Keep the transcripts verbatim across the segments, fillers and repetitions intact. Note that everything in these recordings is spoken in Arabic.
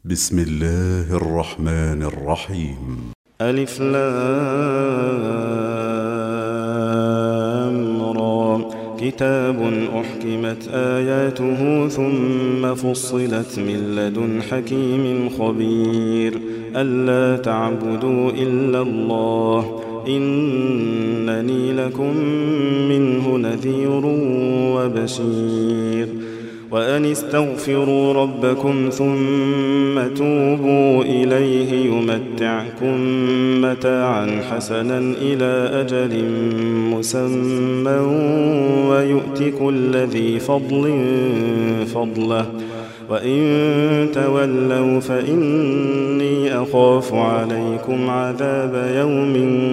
بسم الله الرحمن الرحيم. ألف لام را. كتاب أحكمت آياته ثم فصلت من لدن حكيم خبير ألا تعبدوا إلا الله إنني لكم منه نذير وبشير وأن استغفروا ربكم ثم توبوا إليه يمتعكم متاعا حسنا إلى أجل مسمى ويؤت كل ذي فضل فضله وإن تولوا فإني أخاف عليكم عذاب يوم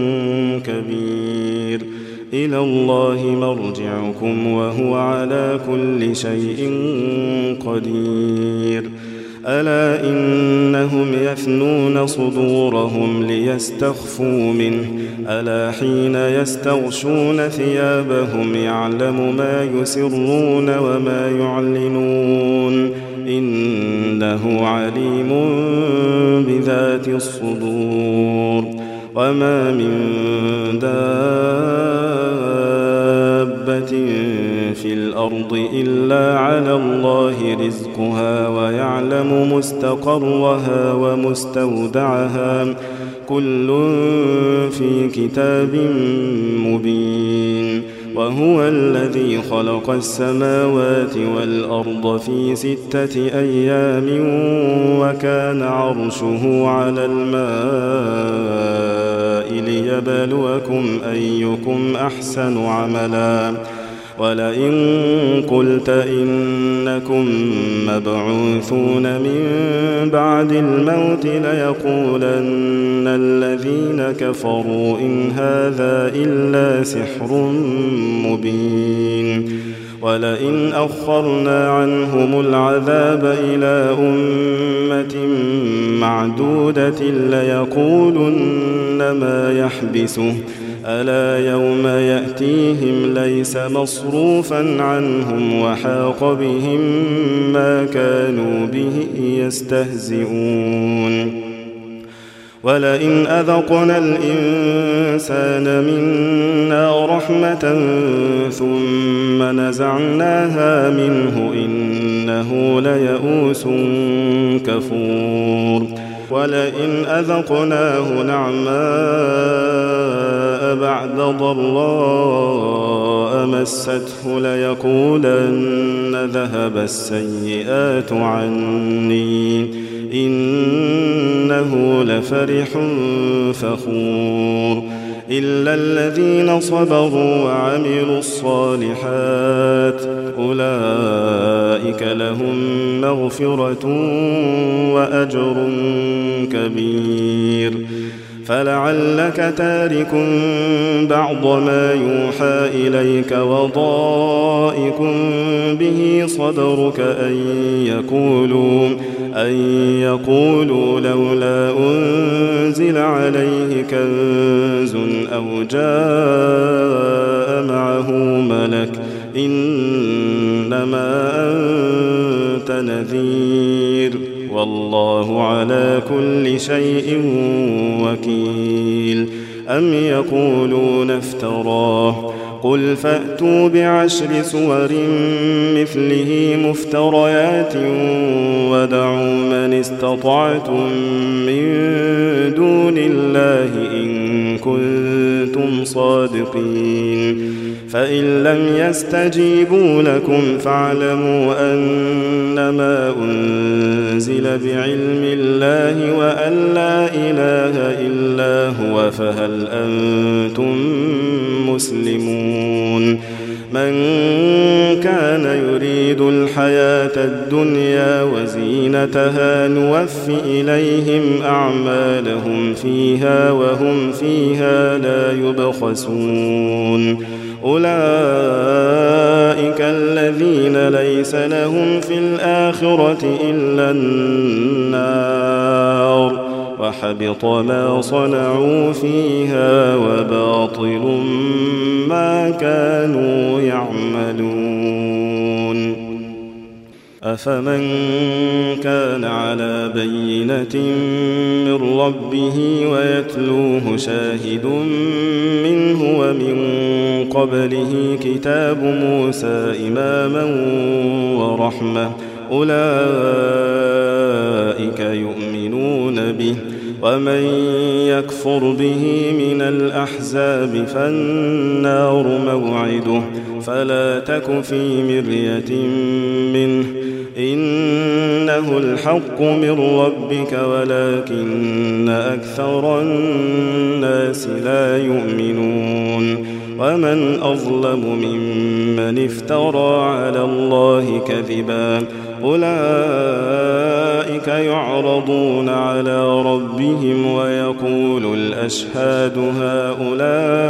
كبير إلى الله مرجعكم وهو على كل شيء قدير ألا إنهم يثنون صدورهم ليستخفوا منه ألا حين يستغشون ثيابهم يعلم ما يسرون وما يعلنون إنه عليم بذات الصدور وما من دابة في الأرض إلا على الله رزقها ويعلم مستقرها ومستودعها كل في كتاب مبين وهو الذي خلق السماوات والأرض في ستة أيام وكان عرشه على الماء ليبلوكم أيكم أحسن عملا ولئن قلت إنكم مبعوثون من بعد الموت ليقولن الذين كفروا إن هذا إلا سحر مبين ولئن أخرنا عنهم العذاب إلى أمة معدودة ليقولن ما يحبسه ألا يوم يأتيهم ليس مصروفا عنهم وحاق بهم ما كانوا به يستهزئون ولئن أذقنا الإنسان منا رحمة ثم نزعناها منه إنه ليئوس كفور ولئن أذقناه نعماء بعد ضراء مسته ليقولن ذهب السيئات عني إنه لفرح فخور إلا الذين صبروا وعملوا الصالحات أولئك لهم مغفرة وأجر كبير فلعلك تارك بعض ما يوحى إليك وضائق به صدرك أن يقولوا أن يقولوا لولا أنزل عليه كنز أو جاء معه ملك إنما أنت نذير والله على كل شيء وكيل أم يقولون افتراه قل فأتوا بعشر سور مثله مفتريات ودعوا من استطعتم من دون الله إن كنتم صادقين فإن لم يستجيبوا لكم فاعلموا أنما أنزل بعلم الله وأن لا إله إلا هو فهل أنتم مسلمون من كان يريد الحياة الدنيا وزينتها نوف إليهم أعمالهم فيها وهم فيها لا يبخسون أولئك الذين ليس لهم في الآخرة إلا النار وحبط ما صنعوا فيها وباطل ما كانوا يعملون أفمن كان على بينة من ربه ويتلوه شاهد منه ومن قبله كتاب موسى إماما ورحمة أولئك يؤمنون به ومن يكفر به من الأحزاب فالنار موعده فلا تك في مرية منه إنه الحق من ربك ولكن أكثر الناس لا يؤمنون ومن أظلم ممن افترى على الله كذبا أولئك يعرضون على ربهم ويقول الأشهاد هؤلاء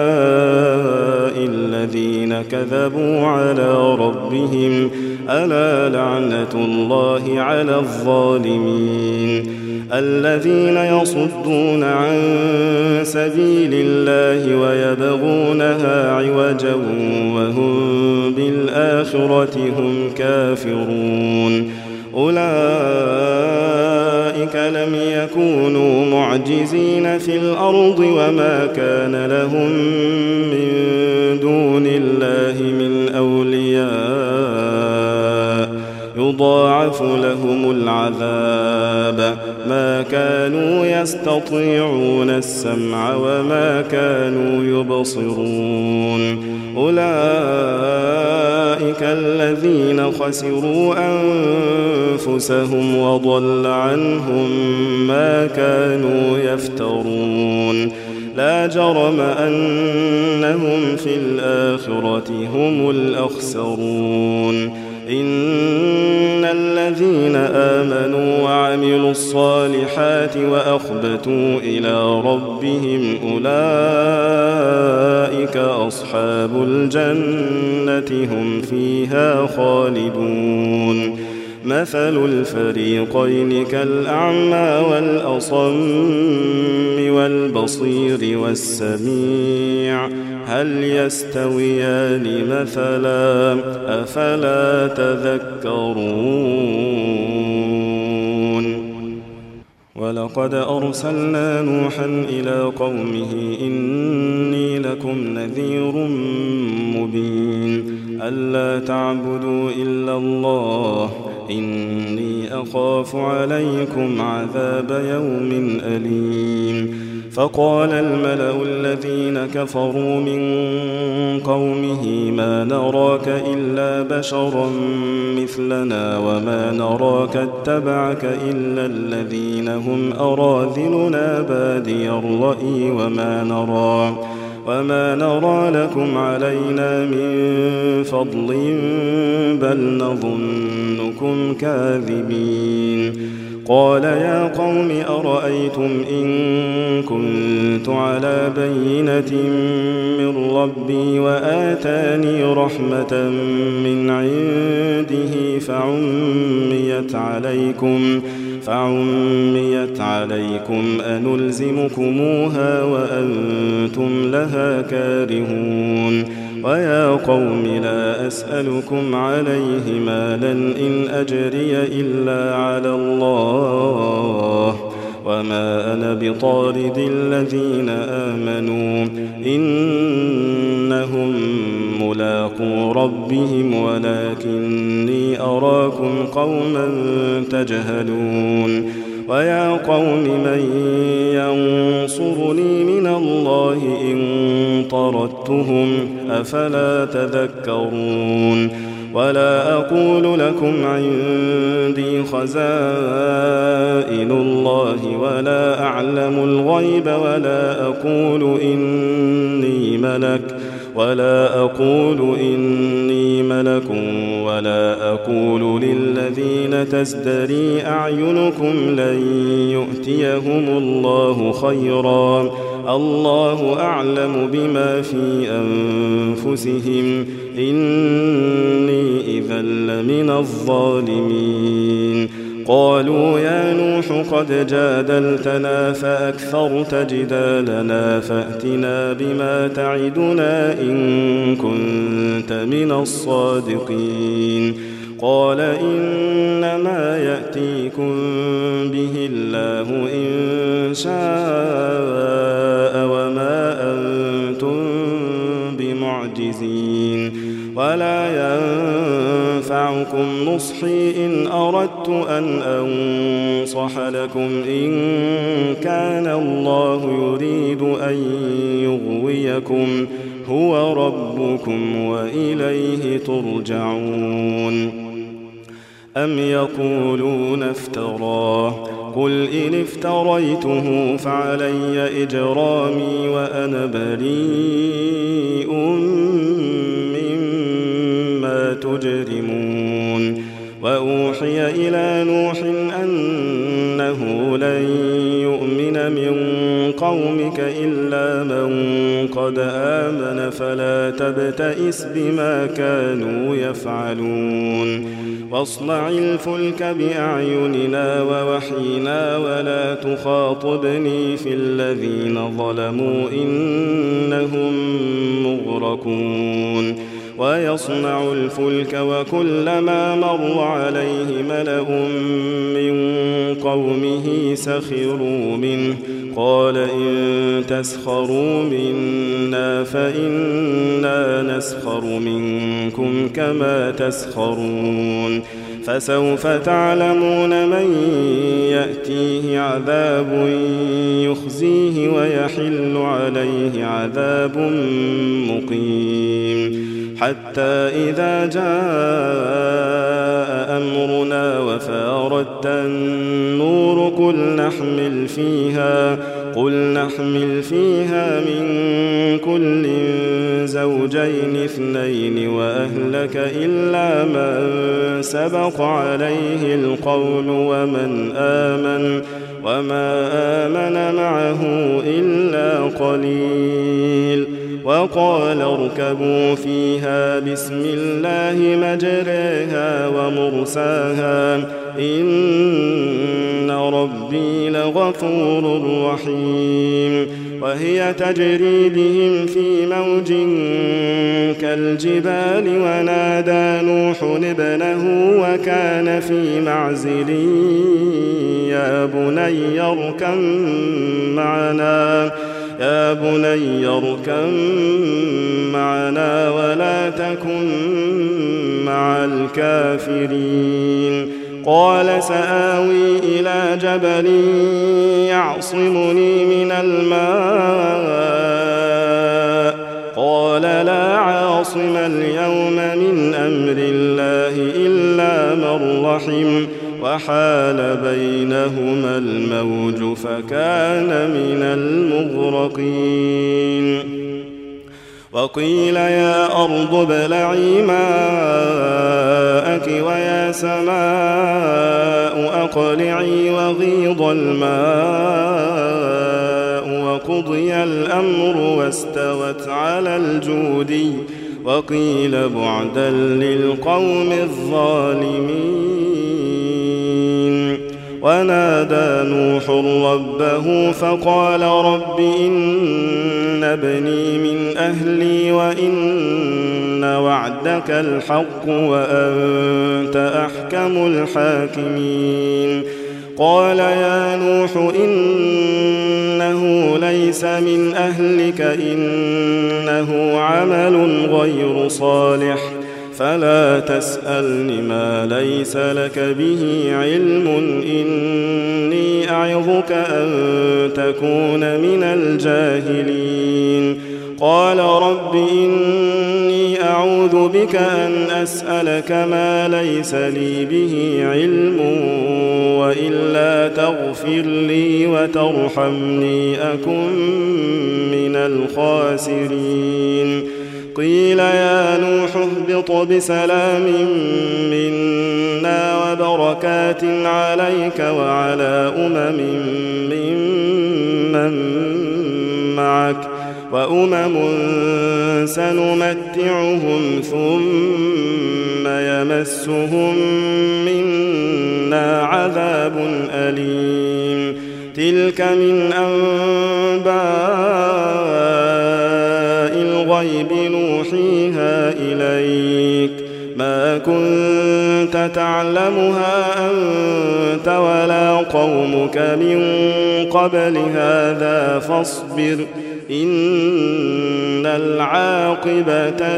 الذين كذبوا على ربهم ألا لعنة الله على الظالمين الذين يصدون عن سبيل الله ويبغونها عوجا وهم بالآخرة هم كافرون أولئك لم يكونوا معجزين في الأرض وما كان لهم من دون الله من أولياء يضاعف لهم العذاب ما كانوا يستطيعون السمع وما كانوا يبصرون أولئك الذين خسروا أنفسهم وضل عنهم ما كانوا يفترون لا جرم أنهم في الآخرة هم الأخسرون إن الذين آمنوا وعملوا الصالحات وأخبتوا إلى ربهم أولئك أصحاب الجنة هم فيها خالدون مثل الفريقين كالأعمى والأصم والبصير والسميع هل يستويان مثلا أفلا تذكرون ولقد أرسلنا نوحا إلى قومه إني لكم نذير مبين ألا تعبدوا إلا الله إني أخاف عليكم عذاب يوم أليم فقال الملأ الذين كفروا من قومه ما نراك إلا بشرا مثلنا وما نراك اتبعك إلا الذين هم أراذلنا بادي الرأي وما نرى وما نرى لكم علينا من فضل بل نظنكم كاذبين قال يا قوم أرأيتم إن كنت على بينة من ربي وآتاني رحمة من عنده فعميت عليكم فعميت عليكم أنلزمكموها وأنتم لها كارهون ويا قوم لا أسألكم عليه مالا إن أجري إلا على الله وما أنا بطارد الذين آمنوا إنهم ملاقو ربهم ولكني أراكم قوما تجهلون ويا قوم من ينصرني من الله إن طردتهم أفلا تذكرون ولا أقول لكم عندي خزائن الله ولا أعلم الغيب ولا أقول إني ملك ولا أقول إني ملك ولا أقول للذين تزدري أعينكم لن يؤتيهم الله خيرا الله أعلم بما في أنفسهم إني إذا لمن الظالمين قالوا يا نوح قد جادلتنا فأكثرت جدالنا فأتنا بما تعدنا إن كنت من الصادقين قال إنما يأتيكم به الله إن شاء وما أنتم بمعجزين ولا ينفعكم نصحي إن أردت أن أنصح لكم إن كان الله يريد أن يغويكم هو ربكم وإليه ترجعون. أم يقولون افتراه قل إن افتريته فعلي إجرامي وأنا بريء مما تجرمون. وأوحي إلى نوح أنه لن يؤمن من قومك إلا من قد آمن فلا تبتئس بما كانوا يفعلون. واصنع الفلك بأعيننا ووحينا ولا تخاطبني في الذين ظلموا إنهم مغرقون. ويصنع الفلك وكلما مر عليه ملأ من قومه سخروا منه قال إن تسخروا منا فإنا نسخر منكم كما تسخرون. فسوف تعلمون من يأتيه عذاب يخزيه ويحل عليه عذاب مقيم. حتى إذا جاء أمرنا وفارت النور قل نحمل فيها قل نحمل فيها من كل زوجين اثنين وأهلك إلا من سبق عليه القول ومن آمن وما آمن معه إلا قليل. وقال اركبوا فيها بسم الله مجريها ومرساها إن ربي لغفور رحيم. وهي تجري بهم في موج كالجبال ونادى نوح ابنه وكان في معزل يا بني اركب معنا يا بني اركب معنا ولا تكن مع الكافرين. قال سآوي إلى جبل يعصمني من الماء قال لا عاصم اليوم من أمر الله إلا من رحم وحال بينهما الموج فكان من المغرقين. وقيل يا أرض ابلعي ماءك ويا سماء أقلعي وغيض الماء وقضي الأمر واستوت على الجودي وقيل بعدا للقوم الظالمين. ونادى نوح ربه فقال رب إن ابني من أهلي وإن وعدك الحق وأنت أحكم الحاكمين. قال يا نوح إنه ليس من أهلك إنه عمل غير صالح فلا تسألني ما ليس لك به علم إني أعظك أن تكون من الجاهلين. قال رب إني أعوذ بك أن أسألك ما ليس لي به علم وإلا تغفر لي وترحمني أكن من الخاسرين. قيل يا نوح اهبط بسلام منا وبركات عليك وعلى أمم ممن معك وأمم سنمتعهم ثم يمسهم منا عذاب أليم. تلك من أنباء الغيب نوحيها إليك ما كنت كنت تعلمها أنت ولا قومك من قبل هذا فاصبر إن العاقبة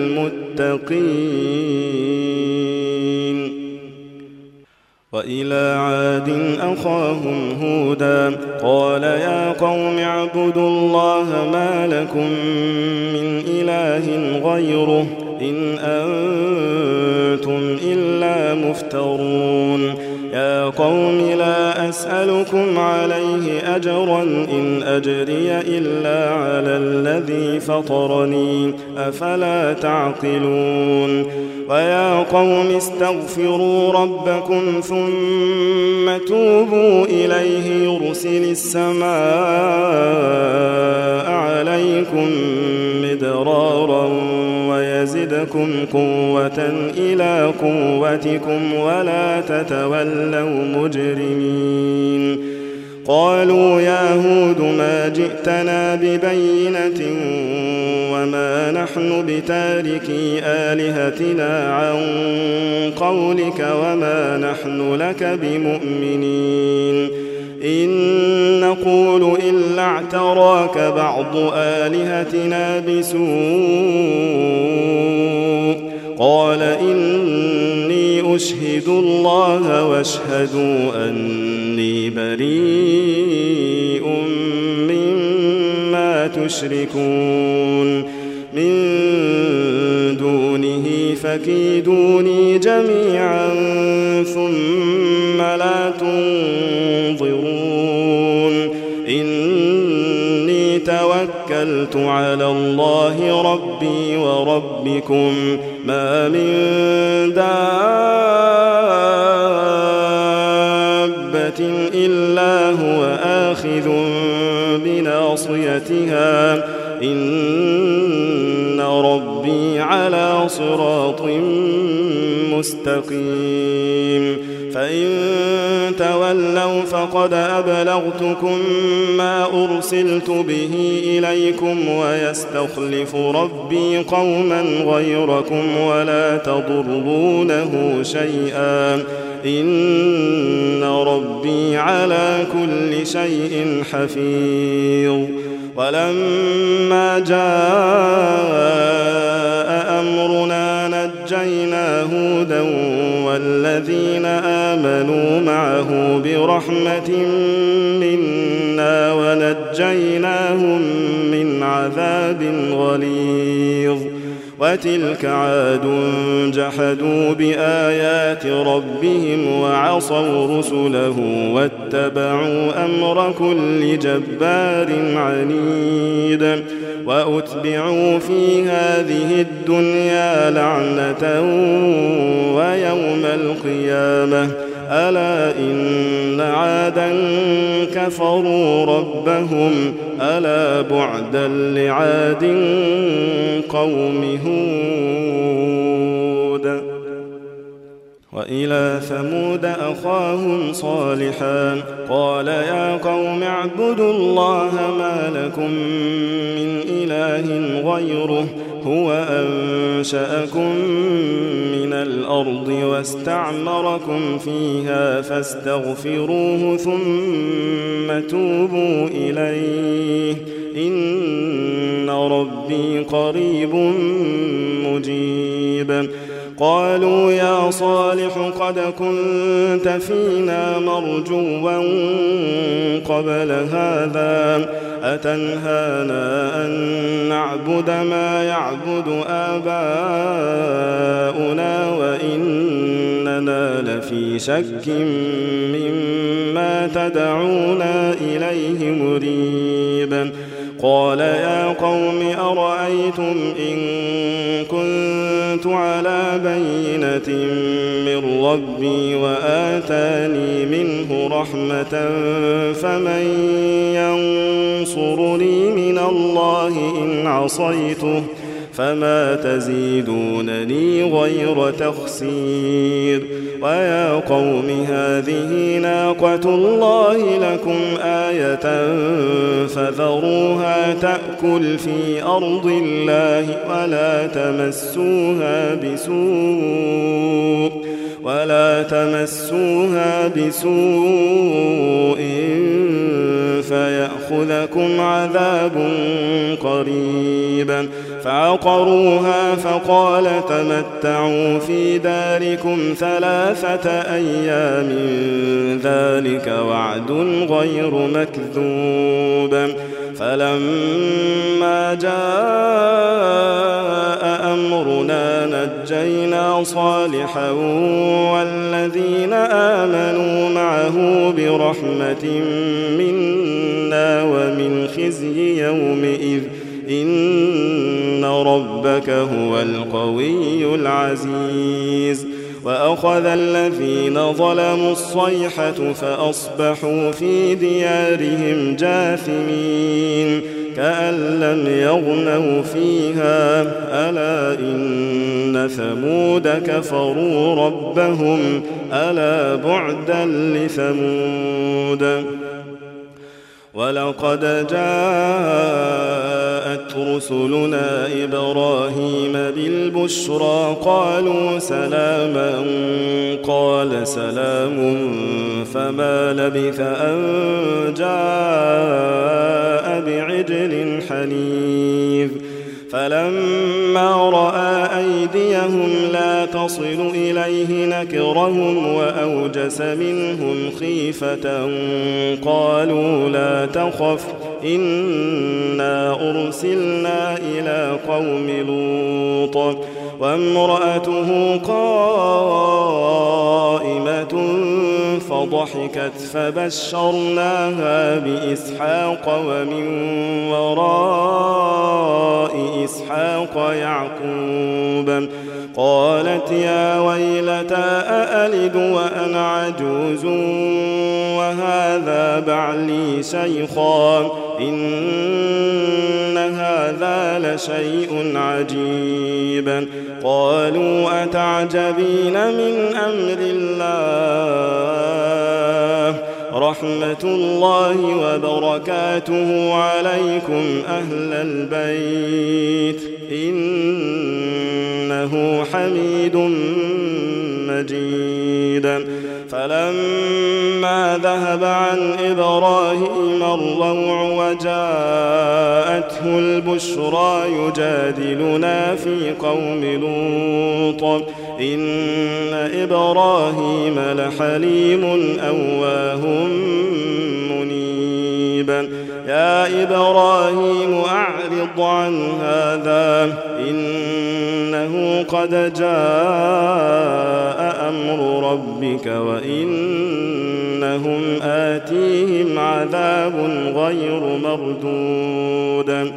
للمتقين. وإلى عاد أخاهم هودا قال يا قوم اعبدوا الله ما لكم من إله غيره إن أنتم إلا مفترون. يا قوم لا أسألكم عليه أجرا إن أجري إلا على الذي فطرني أفلا تعقلون. ويا قوم استغفروا ربكم ثم توبوا إليه يرسل السماء عليكم مدرارا ويزدكم قوة إلى قوتكم ولا تتولوا مجرمين. قالوا يا هود ما جئتنا ببينة وما نحن بتاركي آلهتنا عن قولك وما نحن لك بمؤمنين إن نقول إلا اعتراك بعض آلهتنا بسوء قال إني أشهد الله واشهدوا أني بريء مما تشركون من دونه فكيدوني جميعا ثم لا تنظرون إني توكلت على الله ربي وربكم ما من دابة إلا هو آخذ بناصيتها إن ربي على صراط مستقيم. فإن تولوا فقد أبلغتكم ما أرسلت به إليكم ويستخلف ربي قوما غيركم ولا تضرونه شيئا إن ربي على كل شيء حفيظ. ولما جاء أمرنا نجينا هودا والذين آمنوا معه برحمة منا ونجيناهم من عذاب غليظ. وتلك عاد جحدوا بآيات ربهم وعصوا رسله واتبعوا أمر كل جبار عنيد. وأتبعوا في هذه الدنيا لعنة ويوم القيامة ألا إن عادا كفروا ربهم ألا بعدا لعاد قوم هود. وإلى ثمود أخاهم صالحا قال يا قوم اعبدوا الله ما لكم من إله غيره هو أنشأكم من الأرض واستعمركم فيها فاستغفروه ثم توبوا إليه إن ربي قريب مجيب. قالوا يا صالح قد كنت فينا مرجوا قبل هذا أتنهانا أن نعبد ما يعبد آباؤنا وإننا لفي شك مما تدعونا إليه مريب. قال يا قوم أرأيتم إن كنت على بينة من ربي وآتاني منه رحمة فمن ينصرني من الله إن عصيته فما تزيدونني غير تخسير. ويا قوم هذه ناقة الله لكم آية فذروها تأكل في أرض الله ولا تمسوها بسوء ولا تمسوها بسوء فيأخذكم عذاب قريب. فعقروها فقال تمتعوا في داركم ثلاثة أيام ذلك وعد غير مكذوب. فلما جاء أمرنا نجينا صالحا والذين آمنوا معه برحمة منا ومن خزي يومئذ إن ربك هو القوي العزيز. وأخذ الذين ظلموا الصيحة فأصبحوا في ديارهم جاثمين كأن لم يغنوا فيها ألا إن ثمود كفروا ربهم ألا بعدا لثمود. ولقد جاءت رسلنا إبراهيم بالبشرى قالوا سلاما قال سلام فما لبث أن جاء بعجل حنيذ. فلما رأى أيديهم لا تصل إليه نكرهم وأوجس منهم خيفة قالوا لا تخف إنا أرسلنا إلى قوم لوط وامرأته قائمة فضحكت فبشرناها بإسحاق ومن وراء إسحاق يعقوب. قالت يا ويلتى أألد وأنا عجوز وهذا بعلي شيخا إن هذا لشيء عجيب. قالوا أتعجبين من أمر الله رحمة الله وبركاته عليكم أهل البيت إنه حميد مجيد. فلما ذهب عن إبراهيم الروع وجاءته البشرى يجادلنا في قوم لوط إن إبراهيم لحليم أواه منيب. يا إبراهيم أعرض عن هذا إنه قد جاء أمر ربك وإنهم آتيهم عذاب غير مردود.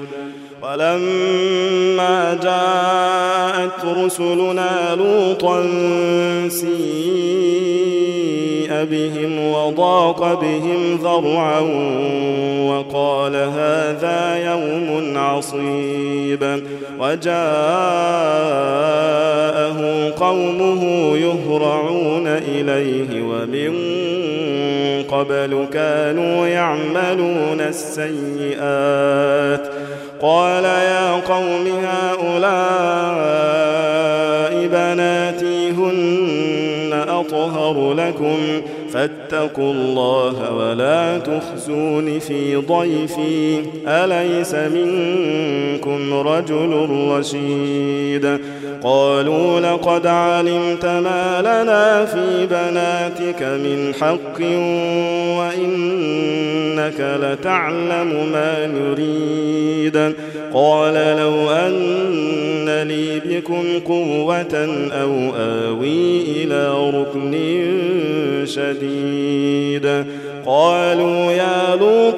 ولما جاءت رسلنا لوطا سيء بهم وضاق بهم ذرعا وقال هذا يوم عصيب. وجاءه قومه يهرعون إليه ومن قبل كانوا يعملون السيئات. قال يا قوم هؤلاء بناتي هن أطهر لكم فاتقوا الله ولا تخزون في ضيفي أليس منكم رجل رشيد. قالوا لقد علمت ما لنا في بناتك من حق وإنك لتعلم ما نريد. قال لو أن لي بكم قوة أو آوي إلى ركن شديد. قالوا يا لوط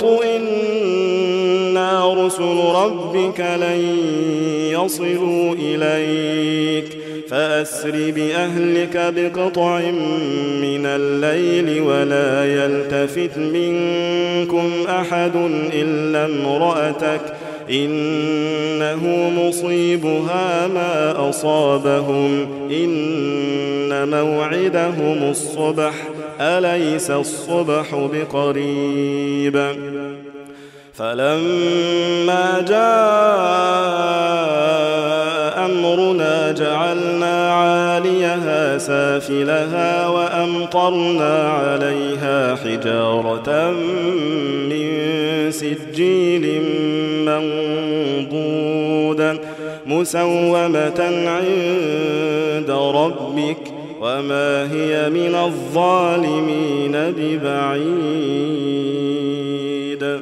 إنا رسل ربك لن يصلوا إليك فأسر بأهلك بقطع من الليل ولا يلتفت منكم أحد إلا امرأتك إنه مصيبها ما أصابهم إن موعدهم الصبح أليس الصبح بقريب فلما جاء أمرنا جعلنا عاليها سافلها وأمطرنا عليها حجارة من سجيل منضود مسومة عند ربك وما هي من الظالمين ببعيد.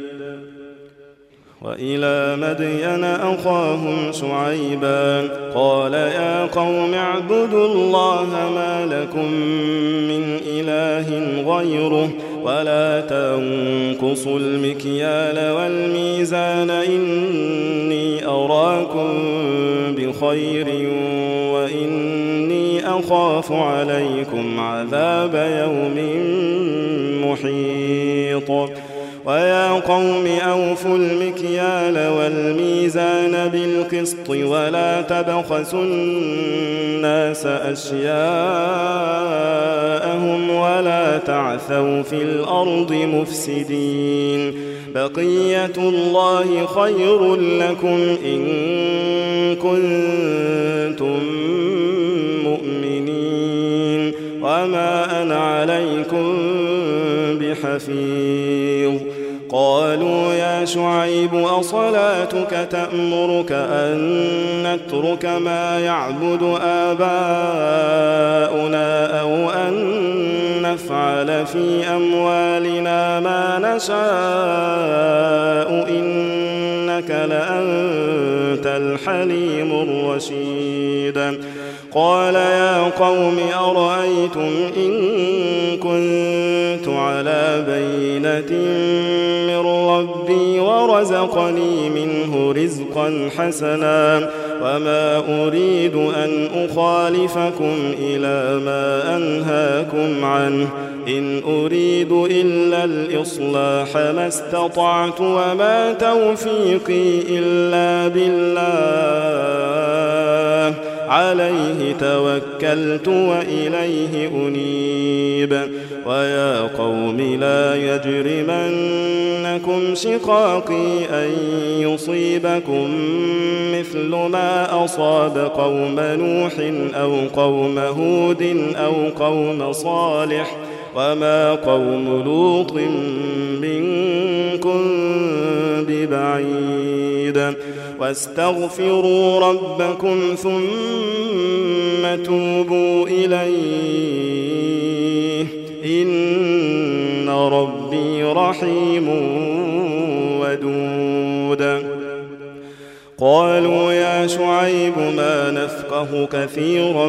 وإلى مدين أخاهم شعيبا قال يا قوم اعبدوا الله ما لكم من إله غيره ولا تنقصوا المكيال والميزان إني أراكم بخير وإني أخاف عليكم عذاب يوم محيط. ويا قوم أوفوا المكيال والميزان بالقسط ولا تبخسوا الناس أشياءهم ولا تعثوا في الأرض مفسدين بقية الله خير لكم إن كنتم مؤمنين وما أنا عليكم بحفيظ. قالوا يا شعيب أصلاتك تأمرك أن نترك ما يعبد آباؤنا أو أن نفعل في أموالنا ما نشاء إنك لأنت الحليم الرشيد. قال يا قوم أرأيتم إن كنت على بينة من ربي ورزقني منه رزقا حسنا وما أريد أن أخالفكم إلى ما أنهاكم عنه إن أريد إلا الإصلاح ما استطعت وما توفيقي إلا بالله عليه توكلت وإليه أنيب. ويا قوم لا يجرمنكم شقاقي أن يصيبكم مثل ما أصاب قوم نوح أو قوم هود أو قوم صالح وما قوم لوط منكم ببعيد. واستغفروا ربكم ثم توبوا إليه إن ربي رحيم ودود. قالوا يا شعيب ما نفقه كثيرا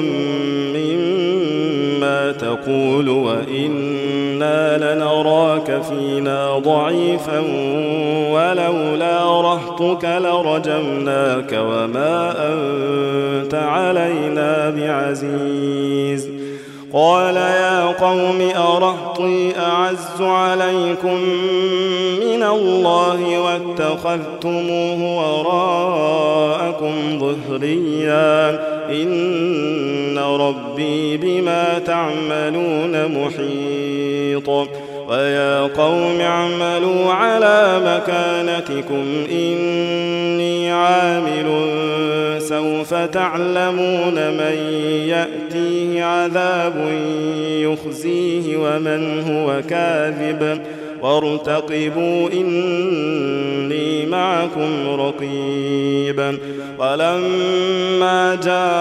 مما تقول وإنا لنراك فينا ضعيفا ولولا رهطك لرجمناك وما أنت علينا بعزيز. قال يا قوم أرهطي أعز عليكم من الله واتخذتموه وراءكم ظهريا إن ربي بما تعملون محيط. ويا قوم اعملوا على مكانتكم إني عامل سوف تعلمون من يأتيه عذاب يخزيه ومن هو كاذب وارتقبوا إني معكم رقيب. ولما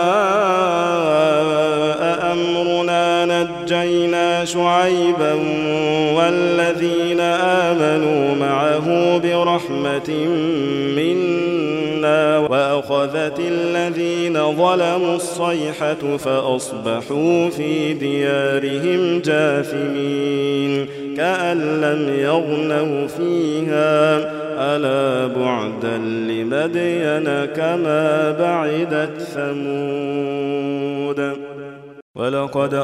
جاء أمرنا نجينا شعيبا والذين آمنوا معه برحمة منا وأخذت الذين ظلموا الصيحة فأصبحوا في ديارهم جاثمين كأن لم يغنوا فيها ألا بعدا لمدين كما بعدت ثمود. ولقد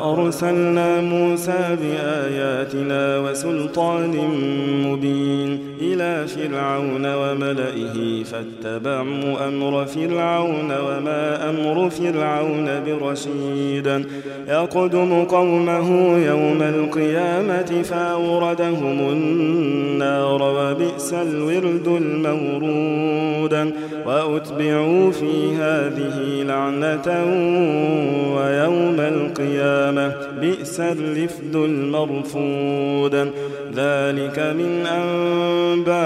أرسلنا موسى بآياتنا وسلطان مبين إلى إلى فرعون وملئه فاتبعوا أمر فرعون وما أمر فرعون برشيد يقدم قومه يوم القيامة فأوردهم النار وبئس الورد المورود وأتبعوا في هذه لعنة ويوم القيامة بئس الرفد المرفود ذلك من أنباء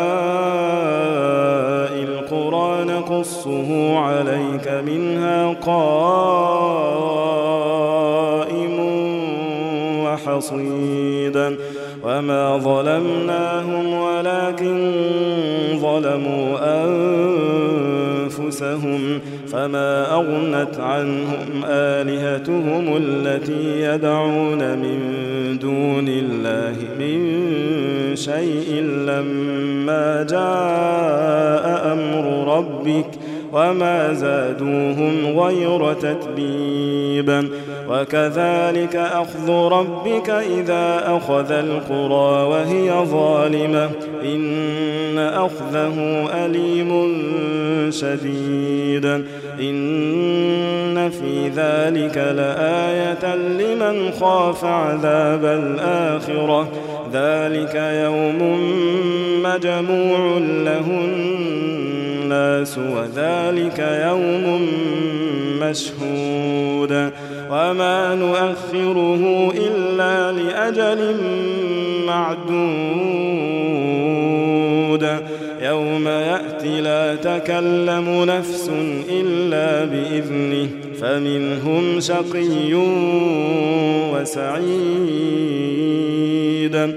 القرى نقصه عليك منها قائم وحصيد وما ظلمناهم ولكن ظلموا أنفسهم فما أغنت عنهم آلهتهم التي يدعون من دون الله من شيء لما جاء أمر ربك وما زادوهم غير تتبيبا وكذلك أخذ ربك إذا أخذ القرى وهي ظالمة إن أخذه أليم شديد إن في ذلك لآية لمن خاف عذاب الآخرة ذلك يوم مجموع له الناس وذلك يوم مشهود وما نؤخره إلا لأجل معدود يوم يأتي لا تكلم نفس إلا بإذنه فمنهم شقي وسعيد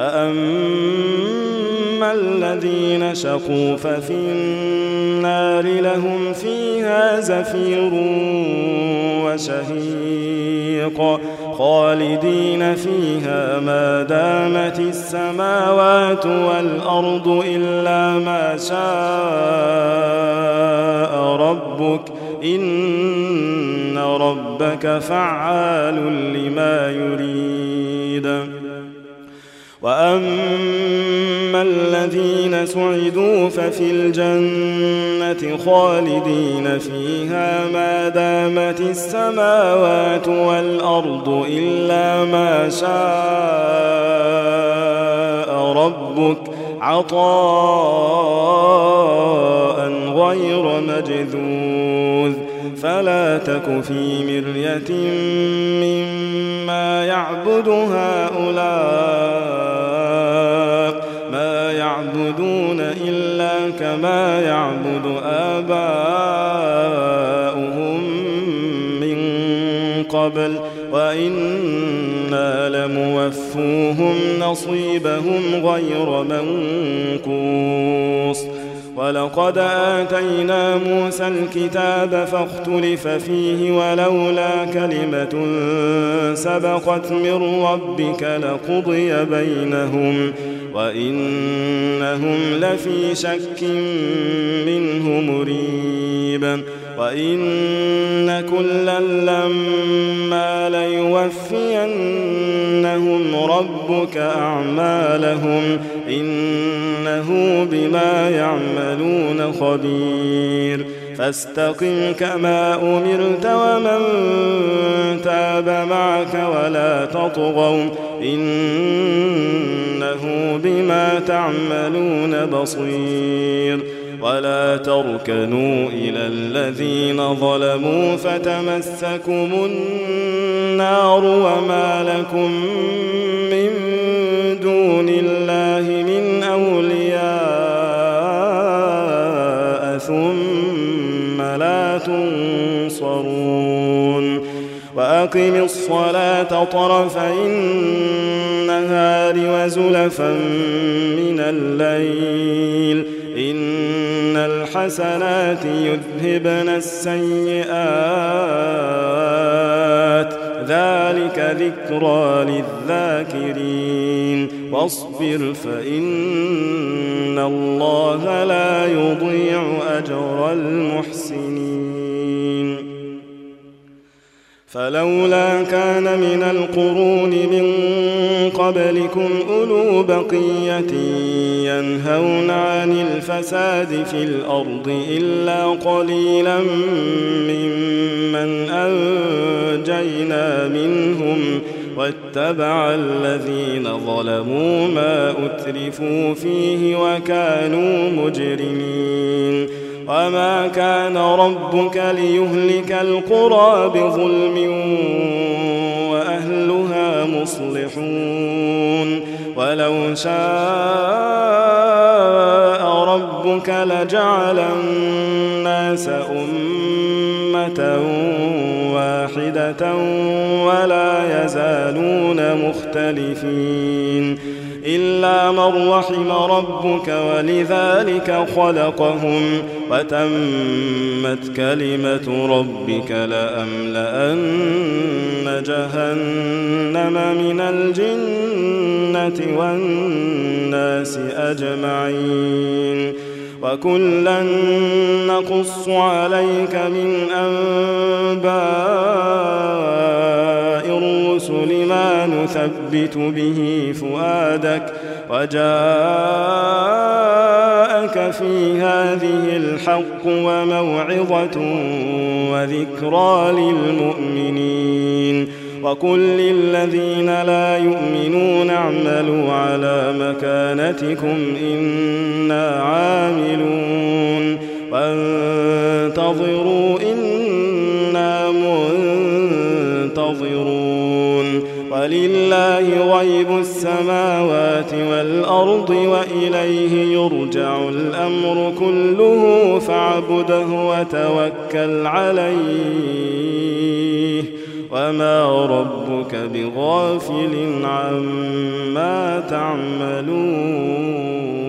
فأما الذين شقوا ففي النار لهم فيها زفير وشهيق خالدين فيها ما دامت السماوات والأرض إلا ما شاء ربك إن ربك فعال لما يريد وأما الذين سعدوا ففي الجنة خالدين فيها ما دامت السماوات والأرض إلا ما شاء ربك عطاء غير مجذوذ فلا تك في مرية مما يعبد هؤلاء ما يعبدون إلا كما يعبد آباؤهم من قبل وإنا لموفوهم نصيبهم غير منقوص ولقد آتينا موسى الكتاب فاختلف فيه ولولا كلمة سبقت من ربك لقضي بينهم وإنهم لفي شك منه مريب وإن كلا لما ليوفينهم ربك أعمالهم إنه بما يعملون خبير فاستقم كما أمرت ومن تاب معك ولا تطغوا إنه بما تعملون بصير ولا تركنوا إلى الذين ظلموا فتمسكم النار وما لكم من دون الله من أولياء ثم لا تنصرون وأقم الصلاة طرفي النهار وزلفا من الليل إن الحسنات يذهبن السيئات ذلك ذكرى للذاكرين واصبر فإن الله لا يضيع أجر المحسنين فلولا كان من القرون من قبلكم أولو بقية ينهون عن الفساد في الأرض إلا قليلا ممن أنجينا منهم واتبع الذين ظلموا ما أترفوا فيه وكانوا مجرمين. وما كان ربك ليهلك القرى بظلم وأهلها مصلحون. ولو شاء ربك لجعل الناس أمة واحدة ولا يزالون مختلفين إلا من رحم ربك ولذلك خلقهم وتمت كلمة ربك لأملأن جهنم من الجنة والناس أجمعين. وكلا نقص عليك من أنباء الرسل ما نثبت به فؤادك وجاءك في هذه الحق وموعظة وذكرى للمؤمنين. وقل للذين لا يؤمنون اعملوا على مكانتكم إنا عاملون وانتظروا إنا منتظرون. ولله غيب السماوات والأرض وإليه يرجع الأمر كله فاعبده وتوكل عليه وما ربك بغافل عما تعملون.